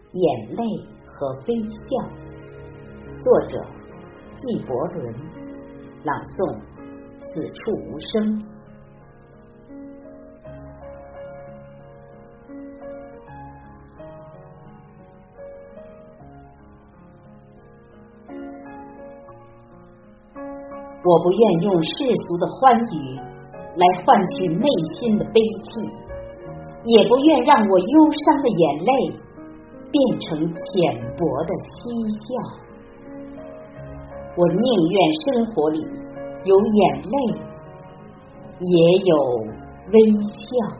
眼泪和微笑。作者纪伯伦，朗诵此处无声。我不愿用世俗的欢愉来换取内心的悲戚，也不愿让我忧伤的眼泪变成浅薄的嬉笑。我宁愿生活里有眼泪，也有微笑。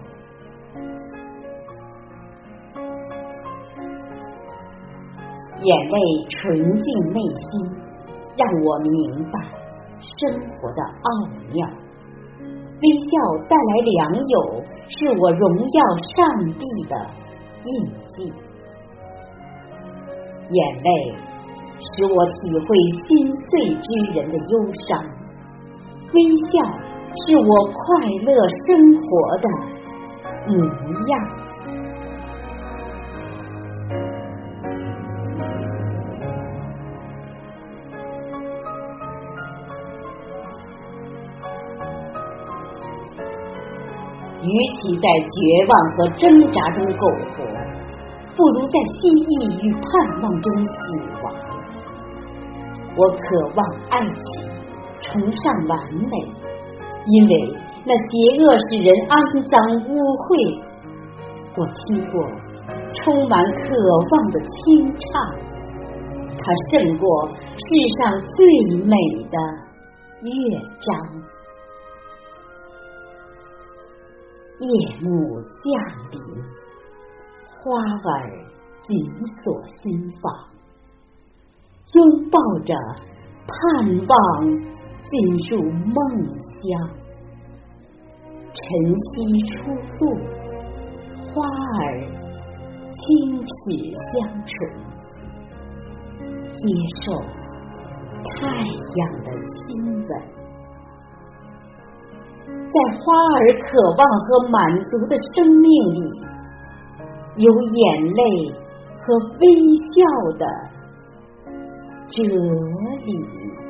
眼泪纯净内心，让我明白生活的奥妙。微笑带来良友，是我荣耀上帝的印记。眼泪使我体会心碎之人的忧伤，微笑是我快乐生活的模样。与其在绝望和挣扎中苟活，不如在心意与盼望中死亡。我渴望爱情，崇尚完美，因为那邪恶使人肮脏污秽。我听过充满渴望的清唱，它胜过世上最美的乐章。夜幕降临，花儿紧锁心房，拥抱着盼望进入梦乡。晨曦初露，花儿轻齿香唇，接受太阳的亲吻。在花儿渴望和满足的生命里，有眼泪和微笑的哲理。